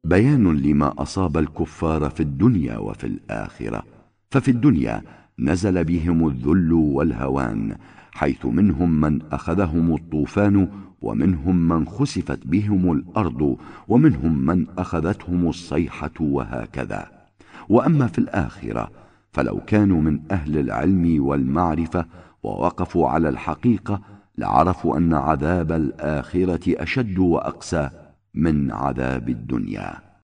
بيان لما أصاب الكفار في الدنيا وفي الآخرة. ففي الدنيا نزل بهم الذل والهوان، حيث منهم من أخذهم الطوفان، ومنهم من خسفت بهم الأرض، ومنهم من أخذتهم الصيحة، وهكذا. وأما في الآخرة فلو كانوا من أهل العلم والمعرفة ووقفوا على الحقيقة لعرفوا أن عذاب الآخرة أشد وأقسى من عذاب الدنيا.